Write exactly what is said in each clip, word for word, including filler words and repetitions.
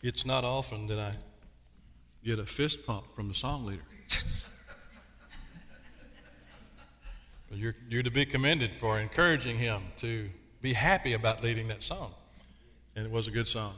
It's not often that I get a fist pump from the song leader. But you're, you're to be commended for encouraging him to be happy about leading that song. And it was a good song.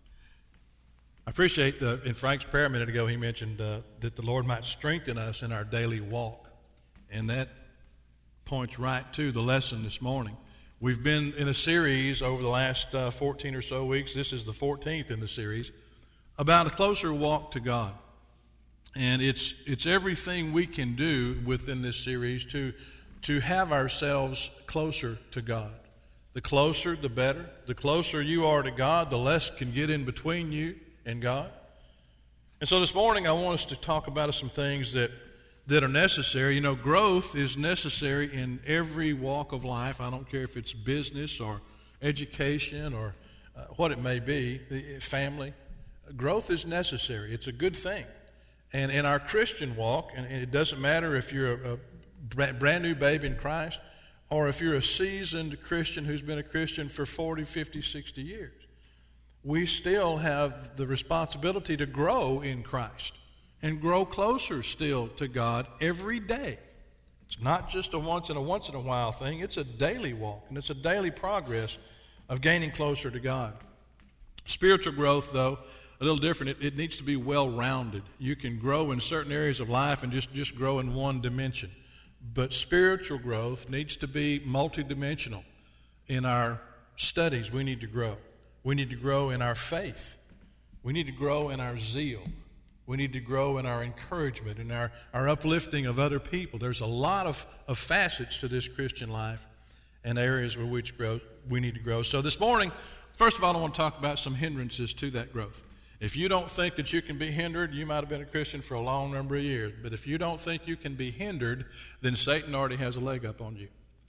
I appreciate uh, in Frank's prayer a minute ago, he mentioned uh, that the Lord might strengthen us in our daily walk. And that points right to the lesson this morning. We've been in a series over the last uh, fourteen or so weeks. This is the fourteenth in the series about a closer walk to God. And it's it's everything we can do within this series to, to have ourselves closer to God. The closer, the better. The closer you are to God, the less can get in between you and God. And so this morning I want us to talk about some things that that are necessary. You know, growth is necessary in every walk of life. I don't care if it's business or education or uh, what it may be, family. Growth is necessary. It's a good thing. And in our Christian walk, and it doesn't matter if you're a, a brand new babe in Christ or if you're a seasoned Christian who's been a Christian for forty, fifty, sixty years, we still have the responsibility to grow in Christ and grow closer still to God every day. It's not just a once in a once in a while thing. It's a daily walk, and it's a daily progress of gaining closer to God. Spiritual growth, though, a little different. It, it needs to be well-rounded. You can grow in certain areas of life and just, just grow in one dimension. But spiritual growth needs to be multidimensional. In our studies, we need to grow. We need to grow in our faith. We need to grow in our zeal. We need to grow in our encouragement and our, our uplifting of other people. There's a lot of, of facets to this Christian life and areas where which grow, we need to grow. So this morning, first of all, I want to talk about some hindrances to that growth. If you don't think that you can be hindered, you might have been a Christian for a long number of years. But if you don't think you can be hindered, then Satan already has a leg up on you.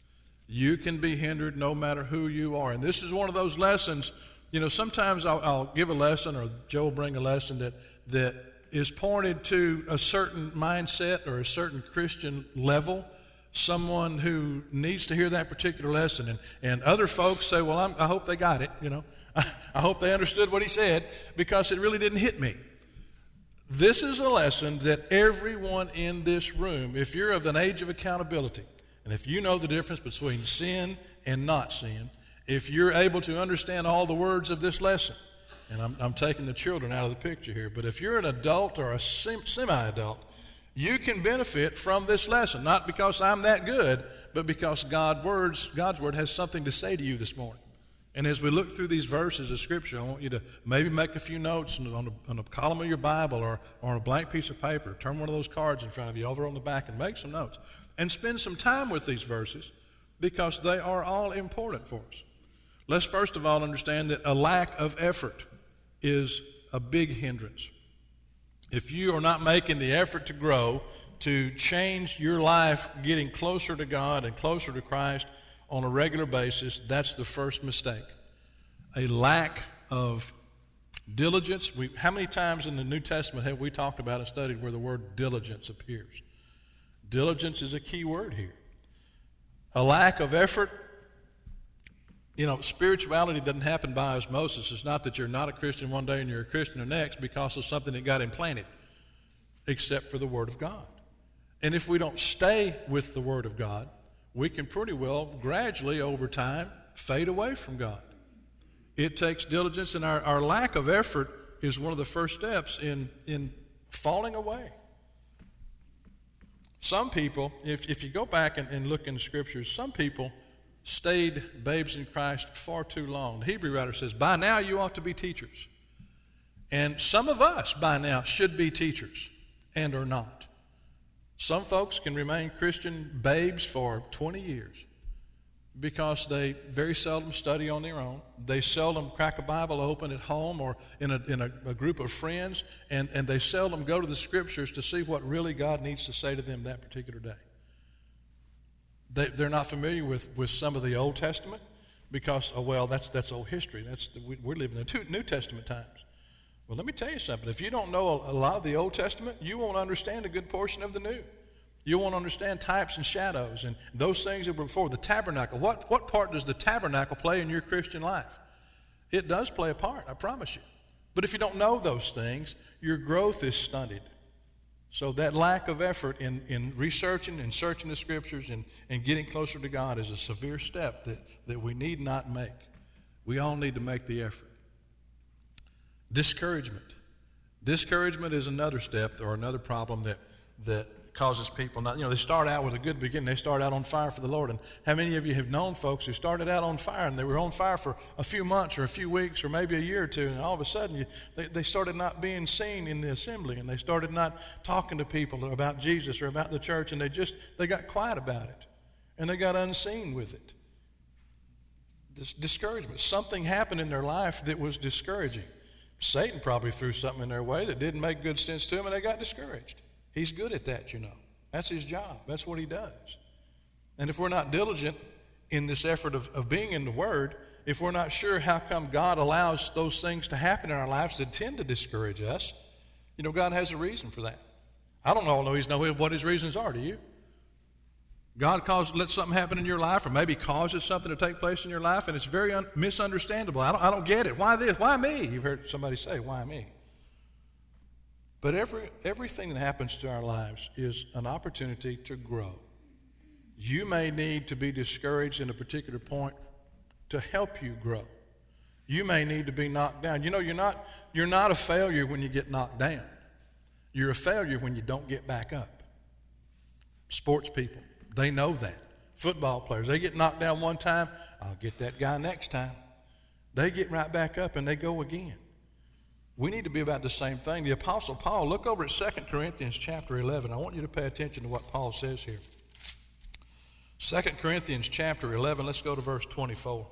You can be hindered no matter who you are. And this is one of those lessons. You know, sometimes I'll, I'll give a lesson, or Joe will bring a lesson that that is pointed to a certain mindset or a certain Christian level, someone who needs to hear that particular lesson. And, and other folks say, well, I'm, I hope they got it, you know. I, I hope they understood what he said, because it really didn't hit me. This is a lesson that everyone in this room, if you're of an age of accountability, and if you know the difference between sin and not sin, if you're able to understand all the words of this lesson, and I'm, I'm taking the children out of the picture here, but if you're an adult or a sem- semi-adult, you can benefit from this lesson, not because I'm that good, but because God words, God's Word has something to say to you this morning. And as we look through these verses of Scripture, I want you to maybe make a few notes on a, on a column of your Bible or, or on a blank piece of paper. Turn one of those cards in front of you over on the back and make some notes. And spend some time with these verses, because they are all important for us. Let's first of all understand that a lack of effort is a big hindrance. If you are not making the effort to grow, to change your life, getting closer to God and closer to Christ on a regular basis, that's the first mistake. A lack of diligence. We, how many times in the New Testament have we talked about and studied where the word diligence appears? Diligence is a key word here. A lack of effort. You know, spirituality doesn't happen by osmosis. It's not that you're not a Christian one day and you're a Christian the next because of something that got implanted, except for the Word of God. And if we don't stay with the Word of God, we can pretty well gradually over time fade away from God. It takes diligence, and our, our lack of effort is one of the first steps in, in falling away. Some people, if, if you go back and, and look in the Scriptures, some people stayed babes in Christ far too long. The Hebrew writer says, by now you ought to be teachers. And some of us by now should be teachers and are not. Some folks can remain Christian babes for twenty years because they very seldom study on their own. They seldom crack a Bible open at home or in a, in a, a group of friends, and, and they seldom go to the Scriptures to see what really God needs to say to them that particular day. They, they're not familiar with, with some of the Old Testament because, oh, well, that's that's old history. That's we, we're living in the New Testament times. Well, let me tell you something. If you don't know a, a lot of the Old Testament, you won't understand a good portion of the New. You won't understand types and shadows and those things that were before. The tabernacle. What, what part does the tabernacle play in your Christian life? It does play a part, I promise you. But if you don't know those things, your growth is stunted. So that lack of effort in, in researching and searching the Scriptures and, and getting closer to God is a severe step that, that we need not make. We all need to make the effort. Discouragement. Discouragement is another step or another problem that, that causes people not, you know, they start out with a good beginning. They start out on fire for the Lord. And how many of you have known folks who started out on fire and they were on fire for a few months or a few weeks or maybe a year or two, and all of a sudden you, they, they started not being seen in the assembly, and they started not talking to people about Jesus or about the church, and they just, they got quiet about it, and they got unseen with it. This discouragement. Something happened in their life that was discouraging. Satan probably threw something in their way that didn't make good sense to them, and they got discouraged. He's good at that, you know. That's his job. That's what he does. And if we're not diligent in this effort of, of being in the Word, if we're not sure how come God allows those things to happen in our lives that tend to discourage us, you know, God has a reason for that. I don't know, always know what his reasons are, do you? God causes, lets something happen in your life, or maybe causes something to take place in your life, and it's very un- misunderstandable. I don't, I don't get it. Why this? Why me? You've heard somebody say, why me? But every, everything that happens to our lives is an opportunity to grow. You may need to be discouraged in a particular point to help you grow. You may need to be knocked down. You know, you're not, you're not a failure when you get knocked down. You're a failure when you don't get back up. Sports people, they know that. Football players, they get knocked down one time, I'll get that guy next time. They get right back up and they go again. We need to be about the same thing. The Apostle Paul, look over at Second Corinthians chapter eleven. I want you to pay attention to what Paul says here. Second Corinthians chapter eleven, let's go to verse twenty-four.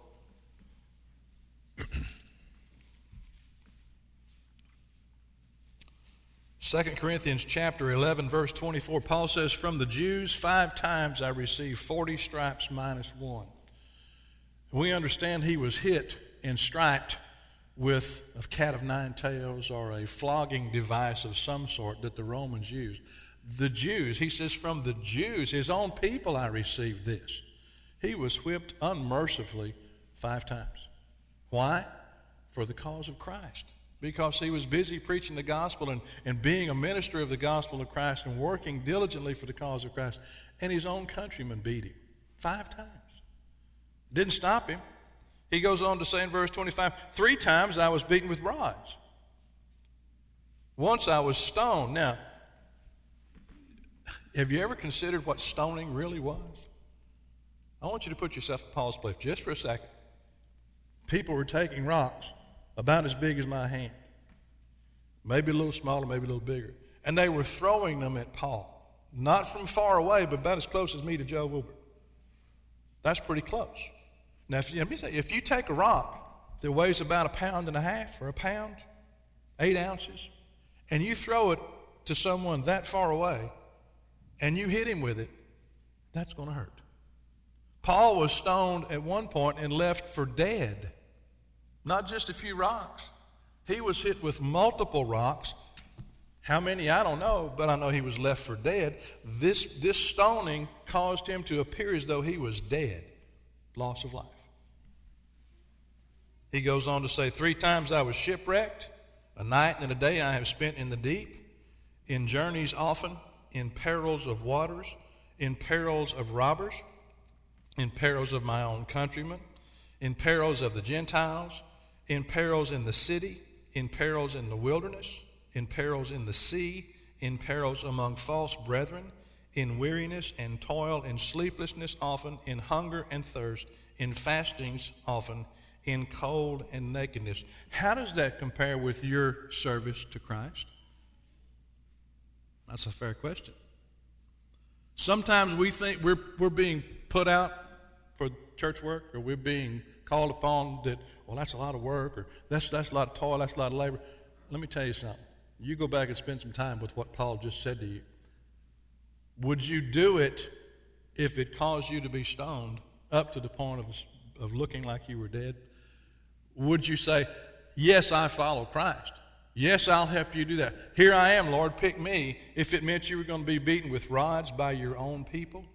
Second Corinthians chapter eleven, verse twenty-four, Paul says, from the Jews five times I received forty stripes minus one. We understand he was hit and striped with a cat of nine tails or a flogging device of some sort that the Romans used. The Jews, he says, from the Jews, his own people, I received this. He was whipped unmercifully five times. Why? For the cause of Christ. Because he was busy preaching the gospel and, and being a minister of the gospel of Christ and working diligently for the cause of Christ. And his own countrymen beat him five times. Didn't stop him. He goes on to say in verse twenty-five, three times I was beaten with rods. Once I was stoned. Now, have you ever considered what stoning really was? I want you to put yourself in Paul's place just for a second. People were taking rocks about as big as my hand, maybe a little smaller, maybe a little bigger, and they were throwing them at Paul. Not from far away, but about as close as me to Joe Wilbur. That's pretty close. Now, if you, let me say, if you take a rock that weighs about a pound and a half or a pound, eight ounces, and you throw it to someone that far away, and you hit him with it, that's going to hurt. Paul was stoned at one point and left for dead. Not just a few rocks. He was hit with multiple rocks. How many, I don't know, but I know he was left for dead. This, this stoning caused him to appear as though he was dead. Loss of life. He goes on to say, three times I was shipwrecked. A night and a day I have spent in the deep, in journeys often, in perils of waters, in perils of robbers, in perils of my own countrymen, in perils of the Gentiles, in perils in the city, in perils in the wilderness, in perils in the sea, in perils among false brethren, in weariness and toil, in sleeplessness often, in hunger and thirst, in fastings often, in cold and nakedness. How does that compare with your service to Christ? That's a fair question. Sometimes we think we're, we're being put out for church work, or we're being called upon that, well, that's a lot of work, or that's, that's a lot of toil, that's a lot of labor. Let me tell you something. You go back and spend some time with what Paul just said to you. Would you do it if it caused you to be stoned up to the point of, of looking like you were dead? Would you say, yes, I follow Christ. Yes, I'll help you do that. Here I am, Lord, pick me, if it meant you were going to be beaten with rods by your own people?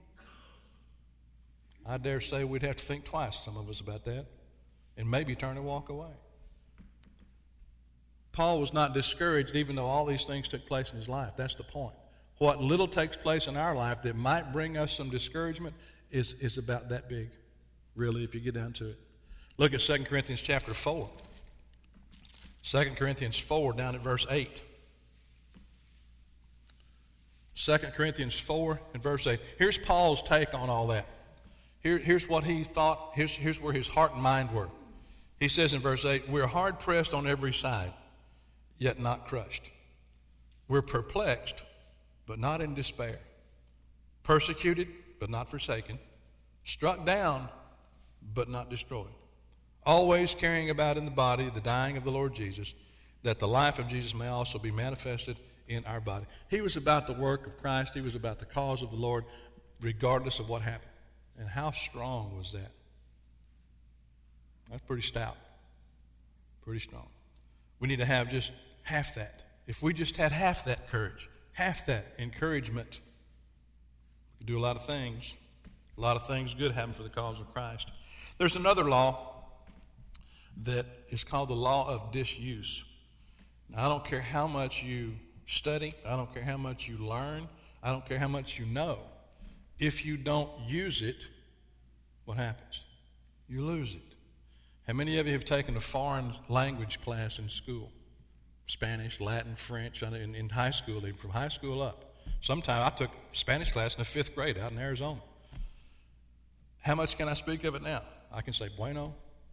I dare say we'd have to think twice, some of us, about that, and maybe turn and walk away. Paul was not discouraged even though all these things took place in his life. That's the point. What little takes place in our life that might bring us some discouragement is, is about that big, really, if you get down to it. Look at Second Corinthians chapter four. Second Corinthians four, down at verse eight. Second Corinthians four and verse eight. Here's Paul's take on all that. Here, here's what he thought. Here's, here's where his heart and mind were. He says in verse eight, we're hard pressed on every side, yet not crushed. We're perplexed, but not in despair. Persecuted, but not forsaken. Struck down, but not destroyed. Always carrying about in the body the dying of the Lord Jesus, that the life of Jesus may also be manifested in our body. He was about the work of Christ. He was about the cause of the Lord, regardless of what happened. And how strong was that? That's pretty stout. Pretty strong. We need to have just half that. If we just had half that courage, half that encouragement, we could do a lot of things. A lot of things good happen for the cause of Christ. There's another law that is called the law of disuse. Now, I don't care how much you study. I don't care how much you learn. I don't care how much you know. If you don't use it, what happens? You lose it. How many of you have taken a foreign language class in school? Spanish, Latin, French, in, in high school, even from high school up. Sometime I took Spanish class in the fifth grade out in Arizona. How much can I speak of it now? I can say bueno.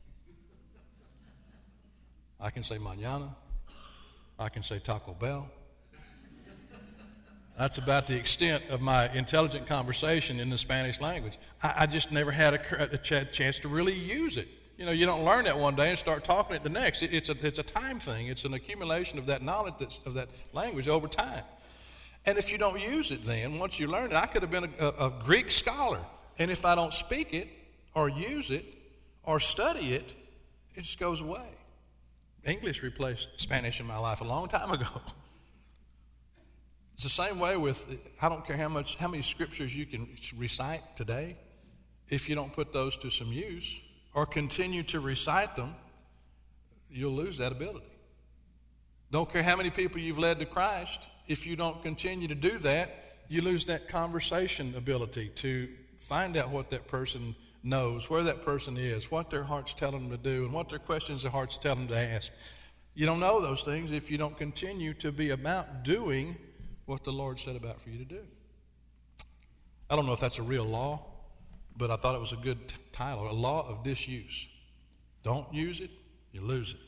I can say mañana. I can say Taco Bell. That's about the extent of my intelligent conversation in the Spanish language. I, I just never had a, a ch- chance to really use it. You know, you don't learn that one day and start talking it the next. It, it's, a, it's a time thing. It's an accumulation of that knowledge, that's, of that language over time. And if you don't use it then, once you learn it, I could have been a, a, a Greek scholar. And if I don't speak it or use it or study it, it just goes away. English replaced Spanish in my life a long time ago. It's the same way with, I don't care how much, how many scriptures you can recite today. If you don't put those to some use or continue to recite them, you'll lose that ability. Don't care how many people you've led to Christ. If you don't continue to do that, you lose that conversation ability to find out what that person knows, where that person is, what their heart's telling them to do, and what their questions their heart's telling them to ask. You don't know those things if you don't continue to be about doing what the Lord said about for you to do. I don't know if that's a real law, but I thought it was a good t- title, a law of disuse. Don't use it, you lose it.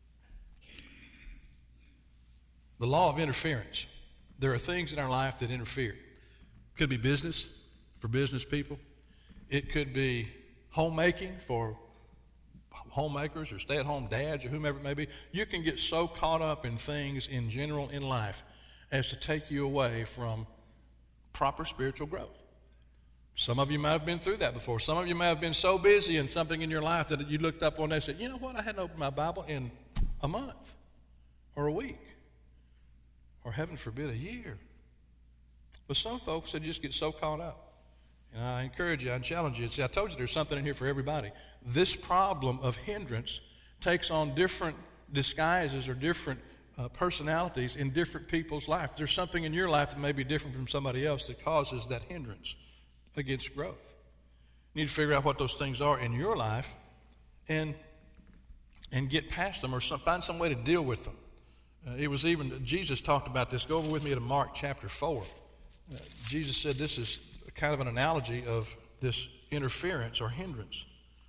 The law of interference. There are things in our life that interfere. It could be business for business people. It could be homemaking for homemakers or stay-at-home dads or whomever it may be. You can get so caught up in things in general in life as to take you away from proper spiritual growth. Some of you might have been through that before. Some of you may have been so busy in something in your life that you looked up one day and said, you know what, I hadn't opened my Bible in a month or a week or heaven forbid a year. But some folks, they just get so caught up. And I encourage you, I challenge you. See, I told you there's something in here for everybody. This problem of hindrance takes on different disguises or different uh, personalities in different people's life. There's something in your life that may be different from somebody else that causes that hindrance against growth. You need to figure out what those things are in your life and, and get past them or some, find some way to deal with them. Uh, it was even, Jesus talked about this. Go over with me to Mark chapter four. Uh, Jesus said this is kind of an analogy of this interference or hindrance.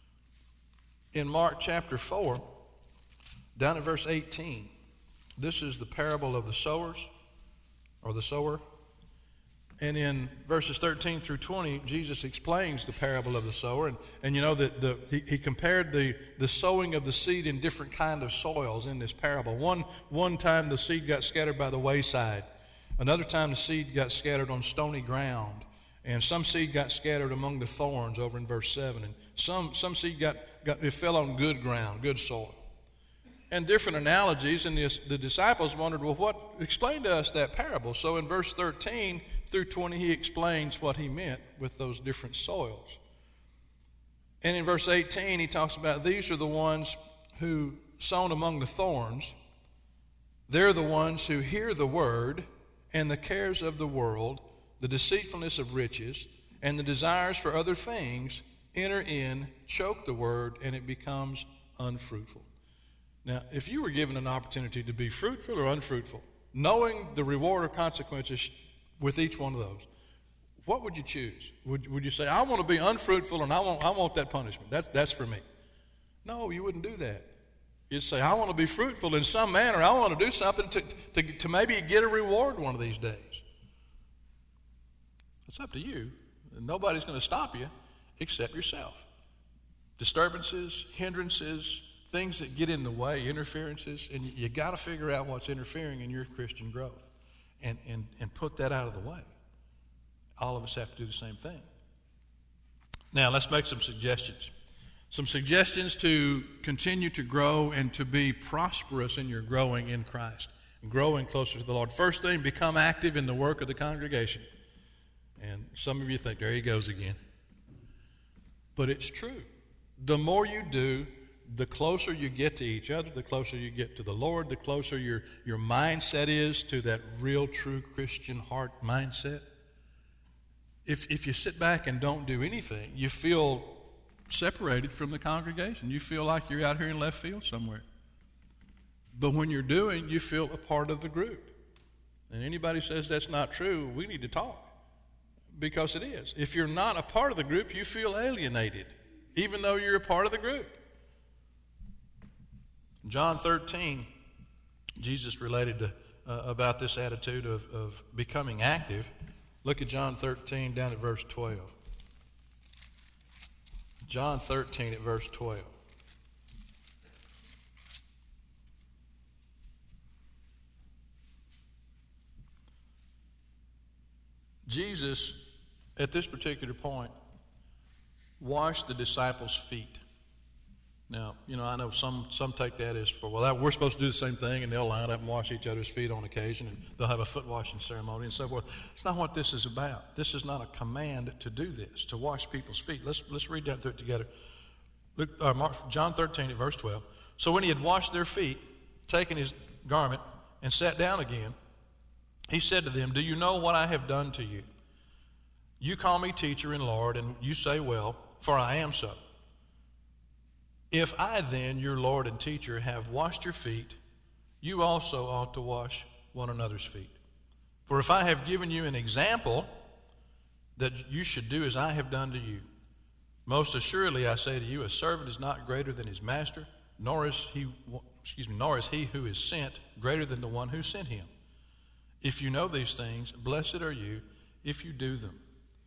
In Mark chapter four, down at verse eighteen, this is the parable of the sowers, or the sower. And in verses thirteen through twenty, Jesus explains the parable of the sower. And, and you know that the, he, he compared the, the sowing of the seed in different kind of soils in this parable. One, one time the seed got scattered by the wayside. Another time the seed got scattered on stony ground. And some seed got scattered among the thorns over in verse seven. And some, some seed got, got, it fell on good ground, good soil. And different analogies, and the, the disciples wondered, well, what, explain to us that parable. So in verse thirteen through twenty, he explains what he meant with those different soils. And in verse eighteen, he talks about these are the ones who sown among the thorns. They're the ones who hear the word, and the cares of the world, the deceitfulness of riches, and the desires for other things enter in, choke the word, and it becomes unfruitful. Now, if you were given an opportunity to be fruitful or unfruitful, knowing the reward or consequences with each one of those, what would you choose? Would, would you say, I want to be unfruitful and I want, I want that punishment. That's, that's for me. No, you wouldn't do that. You'd say, I want to be fruitful in some manner. I want to do something to, to, to maybe get a reward one of these days. It's up to you. Nobody's going to stop you except yourself. Disturbances, hindrances, things that get in the way, interferences, and you, you got to figure out what's interfering in your Christian growth and, and, and put that out of the way. All of us have to do the same thing. Now, let's make some suggestions. Some suggestions to continue to grow and to be prosperous in your growing in Christ, growing closer to the Lord. First thing, become active in the work of the congregation. And some of you think, there he goes again. But it's true. The more you do, the closer you get to each other, the closer you get to the Lord, the closer your, your mindset is to that real, true Christian heart mindset. If, if you sit back and don't do anything, you feel separated from the congregation. You feel like you're out here in left field somewhere. But when you're doing, you feel a part of the group. And anybody says that's not true, we need to talk. Because it is. If you're not a part of the group, you feel alienated, even though you're a part of the group. John thirteen, Jesus related to, uh, about this attitude of, of becoming active. Look at John thirteen down at verse twelve. John thirteen at verse twelve. Jesus, at this particular point, washed the disciples' feet. Now, you know, I know some some take that as for, well, we're supposed to do the same thing, and they'll line up and wash each other's feet on occasion, and they'll have a foot washing ceremony and so forth. It's not what this is about. This is not a command to do this, to wash people's feet. Let's let's read down through it together. Look, uh, Mark, John thirteen at verse twelve. So when he had washed their feet, taken his garment, and sat down again, he said to them, do you know what I have done to you? You call me teacher and Lord, and you say, well, for I am so. If I then, your Lord and teacher, have washed your feet, you also ought to wash one another's feet. For if I have given you an example that you should do as I have done to you, most assuredly I say to you, a servant is not greater than his master, nor is he, excuse me, nor is he who is sent greater than the one who sent him. If you know these things, blessed are you if you do them.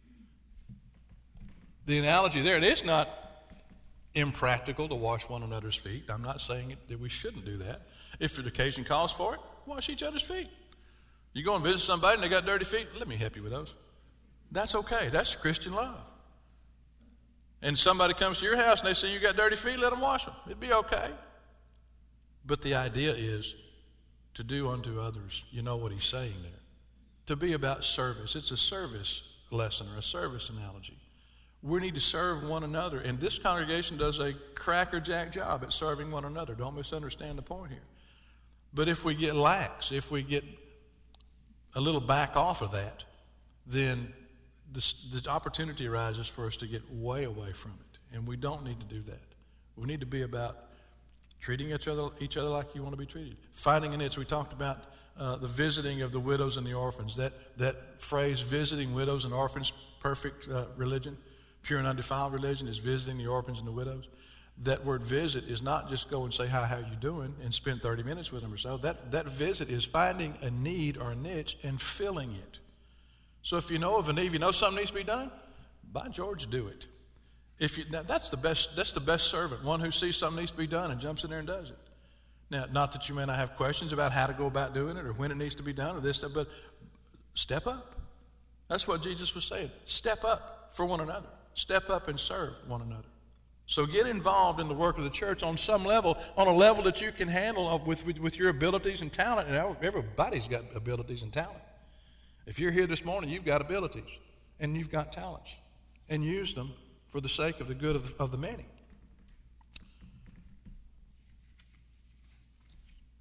The analogy there, it is not impractical to wash one another's feet. I'm not saying it, that we shouldn't do that. If the occasion calls for it, wash each other's feet. You go and visit somebody and they got dirty feet, let me help you with those. That's okay. That's Christian love. And somebody comes to your house and they say you got dirty feet, let them wash them. It'd be okay. But the idea is to do unto others. You know what he's saying there. To be about service. It's a service lesson or a service analogy. We need to serve one another. And this congregation does a crackerjack job at serving one another. Don't misunderstand the point here. But if we get lax, if we get a little back off of that, then the, the opportunity arises for us to get way away from it. And we don't need to do that. We need to be about treating each other, each other like you want to be treated. Finding a niche. We talked about uh, the visiting of the widows and the orphans. That, that phrase, visiting widows and orphans, perfect uh, religion. Pure and undefiled religion is visiting the orphans and the widows. That word visit is not just go and say, hi, how you doing, and spend thirty minutes with them or so. That, that visit is finding a need or a niche and filling it. So if you know of a need, if you know something needs to be done, by George, do it. If you, now that's the best, that's the best servant, one who sees something needs to be done and jumps in there and does it. Now, not that you may not have questions about how to go about doing it or when it needs to be done or this stuff, but step up. That's what Jesus was saying. Step up for one another. Step up and serve one another. So get involved in the work of the church on some level, on a level that you can handle with, with, with your abilities and talent. And everybody's got abilities and talent. If you're here this morning, you've got abilities and you've got talents. And use them for the sake of the good of the, of the many.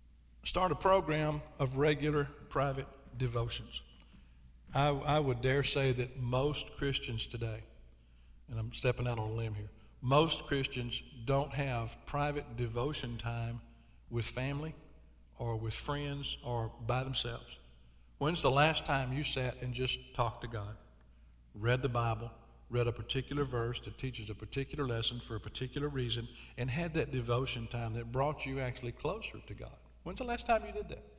Start a program of regular private devotions. I, I would dare say that most Christians today, and I'm stepping out on a limb here, most Christians don't have private devotion time with family or with friends or by themselves. When's the last time you sat and just talked to God, read the Bible, read a particular verse that teaches a particular lesson for a particular reason, and had that devotion time that brought you actually closer to God? When's the last time you did that?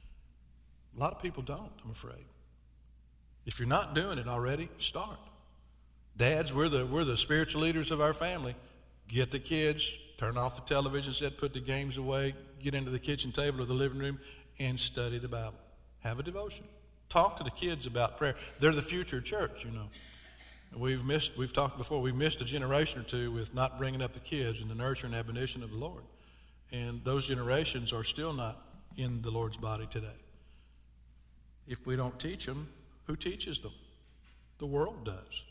A lot of people don't, I'm afraid. If you're not doing it already, start. Dads, we're the, we're the spiritual leaders of our family. Get the kids, turn off the television set, put the games away, get into the kitchen table or the living room, and study the Bible. Have a devotion. Talk to the kids about prayer. They're the future church, you know. We've missed, we've talked before, we've missed a generation or two with not bringing up the kids in the nurture and admonition of the Lord. And those generations are still not in the Lord's body today. If we don't teach them, who teaches them? The world does.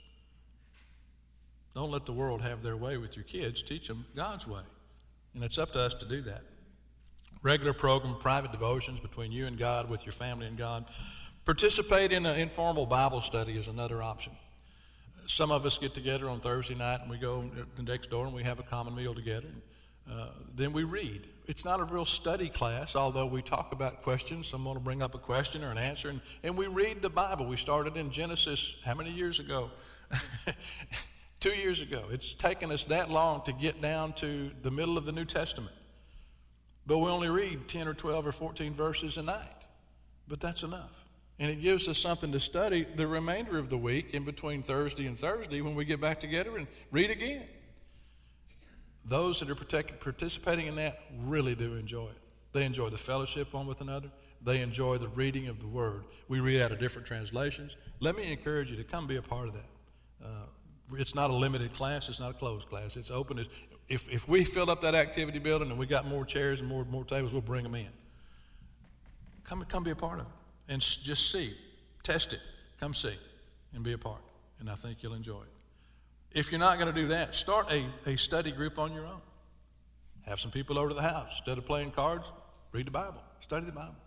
Don't let the world have their way with your kids. Teach them God's way. And it's up to us to do that. Regular program, private devotions between you and God, with your family and God. Participate in an informal Bible study is another option. Some of us get together on Thursday night and we go the next door and we have a common meal together. Uh, then we read. It's not a real study class, although we talk about questions. Someone will bring up a question or an answer, and, and we read the Bible. We started in Genesis how many years ago? Two years ago. It's taken us that long to get down to the middle of the New Testament. But we only read ten or twelve or fourteen verses a night. But that's enough. And it gives us something to study the remainder of the week in between Thursday and Thursday when we get back together and read again. Those that are protect, participating in that really do enjoy it. They enjoy the fellowship one with another. They enjoy the reading of the Word. We read out of different translations. Let me encourage you to come be a part of that. Uh, it's not a limited class. It's not a closed class. It's open. If, if we filled up that activity building and we got more chairs and more, more tables, we'll bring them in. Come, come be a part of it. And just see. Test it. Come see and be a part. And I think you'll enjoy it. If you're not going to do that, start a, a study group on your own. Have some people over to the house. Instead of playing cards, read the Bible. Study the Bible.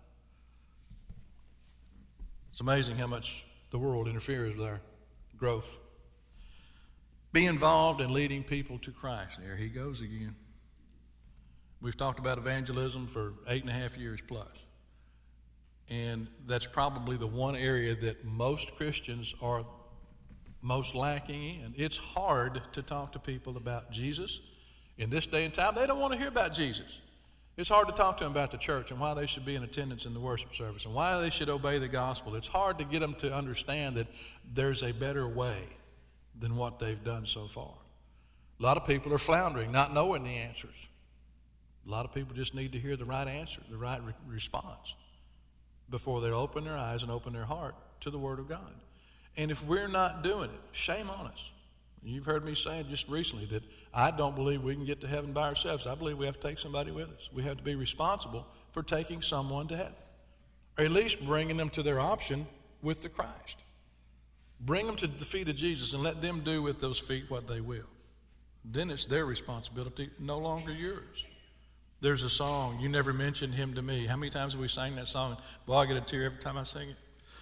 It's amazing how much the world interferes with our growth. Be involved in leading people to Christ. There he goes again. We've talked about evangelism for eight and a half years plus. And that's probably the one area that most Christians are most lacking in. It's hard to talk to people about Jesus. In this day and time, they don't want to hear about Jesus. It's hard to talk to them about the church and why they should be in attendance in the worship service and why they should obey the gospel. It's hard to get them to understand that there's a better way than what they've done so far. A lot of people are floundering, not knowing the answers. A lot of people just need to hear the right answer, the right re- response before they open their eyes and open their heart to the Word of God. And if we're not doing it, shame on us. You've heard me saying just recently that I don't believe we can get to heaven by ourselves. I believe we have to take somebody with us. We have to be responsible for taking someone to heaven, or at least bringing them to their option with the Christ. Bring them to the feet of Jesus and let them do with those feet what they will. Then it's their responsibility, no longer yours. There's a song, You Never Mentioned Him to Me. How many times have we sang that song? Boy, I get a tear every time I sing it.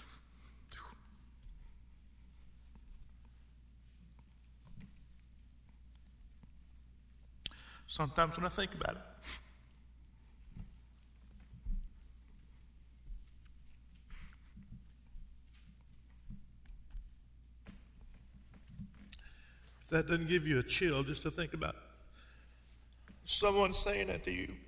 Sometimes when I think about it, if that doesn't give you a chill just to think about someone saying that to you.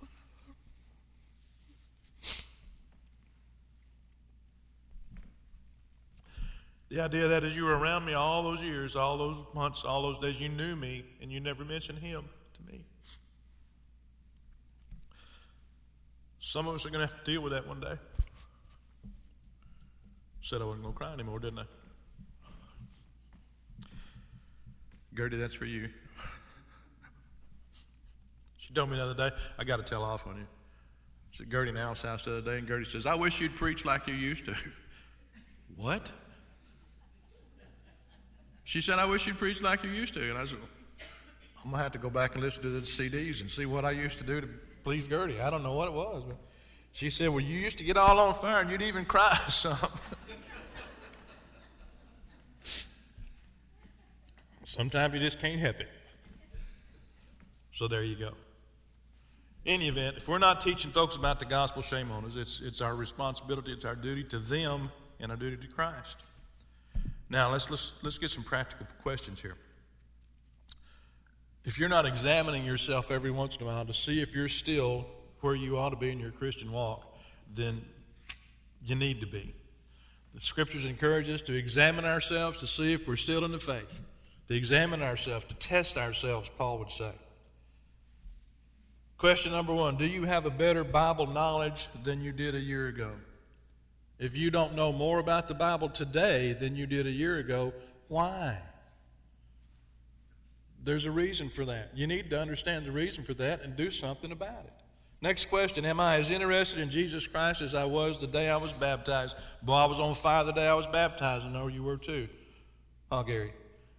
The idea that as you were around me all those years, all those months, all those days, you knew me and you never mentioned him to me. Some of us are going to have to deal with that one day. Said I wasn't going to cry anymore, didn't I? Gertie, that's for you. She told me the other day, I got to tell off on you. She said, Gertie in Al's house the other day, and Gertie says, I wish you'd preach like you used to. What? She said, I wish you'd preach like you used to. And I said, I'm going to have to go back and listen to the C Ds and see what I used to do to please Gertie. I don't know what it was. But She said, well, you used to get all on fire and you'd even cry some. Sometimes you just can't help it. So there you go. In any event, if we're not teaching folks about the gospel, shame on us. It's, it's our responsibility, it's our duty to them and our duty to Christ. Now, let's, let's, let's get some practical questions here. If you're not examining yourself every once in a while to see if you're still where you ought to be in your Christian walk, then you need to be. The Scriptures encourage us to examine ourselves to see if we're still in the faith, to examine ourselves, to test ourselves, Paul would say. Question number one, do you have a better Bible knowledge than you did a year ago? If you don't know more about the Bible today than you did a year ago, why? There's a reason for that. You need to understand the reason for that and do something about it. Next question, am I as interested in Jesus Christ as I was the day I was baptized? Boy, I was on fire the day I was baptized, and I know you were too. Oh, Gary.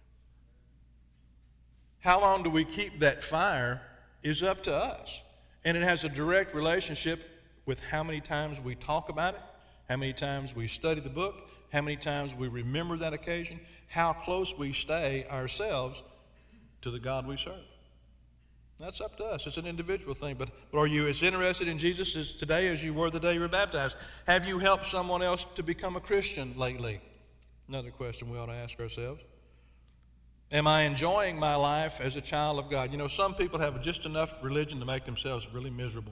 How long do we keep that fire is up to us. And it has a direct relationship with how many times we talk about it, how many times we study the book, how many times we remember that occasion, how close we stay ourselves to the God we serve. That's up to us. It's an individual thing. But, but are you as interested in Jesus as today as you were the day you were baptized? Have you helped someone else to become a Christian lately? Another question we ought to ask ourselves. Am I enjoying my life as a child of God? You know, some people have just enough religion to make themselves really miserable.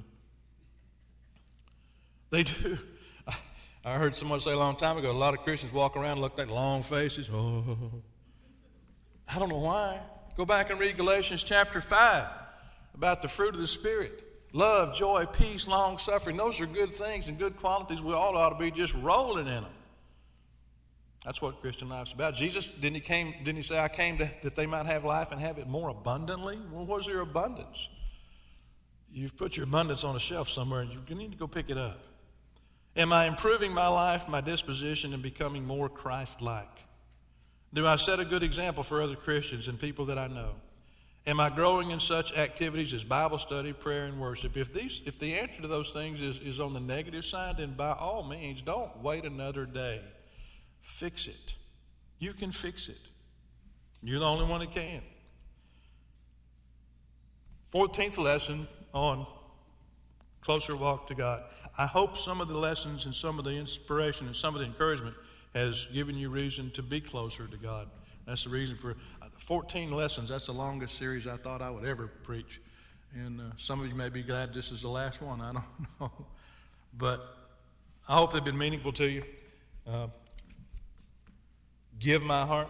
They do. I heard someone say a long time ago, a lot of Christians walk around and look like long faces. Oh. I don't know why. Go back and read Galatians chapter five about the fruit of the Spirit. Love, joy, peace, long-suffering. Those are good things and good qualities. We all ought to be just rolling in them. That's what Christian life's about. Jesus, didn't he, came, didn't he say, I came to, that they might have life and have it more abundantly? Well, where's your abundance? You've put your abundance on a shelf somewhere, and you need to go pick it up. Am I improving my life, my disposition, and becoming more Christ-like? Do I set a good example for other Christians and people that I know? Am I growing in such activities as Bible study, prayer, and worship? If these, if the answer to those things is, is on the negative side, then by all means, don't wait another day. Fix it. You can fix it. You're the only one that can. fourteenth lesson on closer walk to God. I hope some of the lessons and some of the inspiration and some of the encouragement has given you reason to be closer to God. That's the reason for fourteen lessons. That's the longest series I thought I would ever preach. And uh, some of you may be glad this is the last one. I don't know. But I hope they've been meaningful to you. Uh, Give my heart.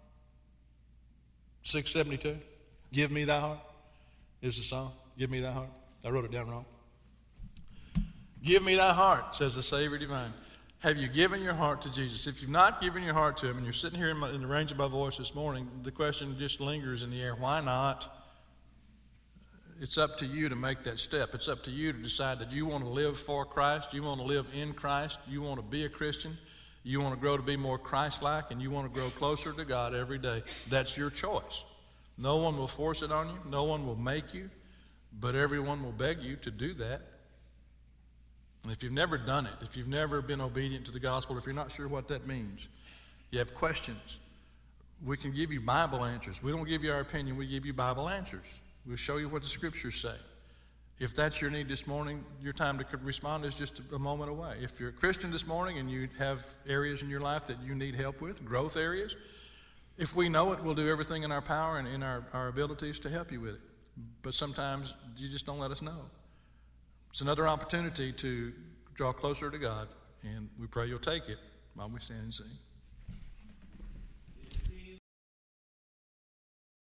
six seventy-two. Give me thy heart is the song. Give me thy heart. I wrote it down wrong. Give me thy heart, says the Savior divine. Have you given your heart to Jesus? If you've not given your heart to him and you're sitting here in, my, in the range of my voice this morning, the question just lingers in the air. Why not? It's up to you to make that step. It's up to you to decide that you want to live for Christ. You want to live in Christ. You want to be a Christian. You want to grow to be more Christ-like, and you want to grow closer to God every day. That's your choice. No one will force it on you. No one will make you, but everyone will beg you to do that. And if you've never done it, if you've never been obedient to the gospel, if you're not sure what that means, you have questions, we can give you Bible answers. We don't give you our opinion. We give you Bible answers. We'll show you what the Scriptures say. If that's your need this morning, your time to respond is just a moment away. If you're a Christian this morning and you have areas in your life that you need help with, growth areas, if we know it, we'll do everything in our power and in our, our abilities to help you with it. But sometimes you just don't let us know. It's another opportunity to draw closer to God, and we pray you'll take it while we stand and sing.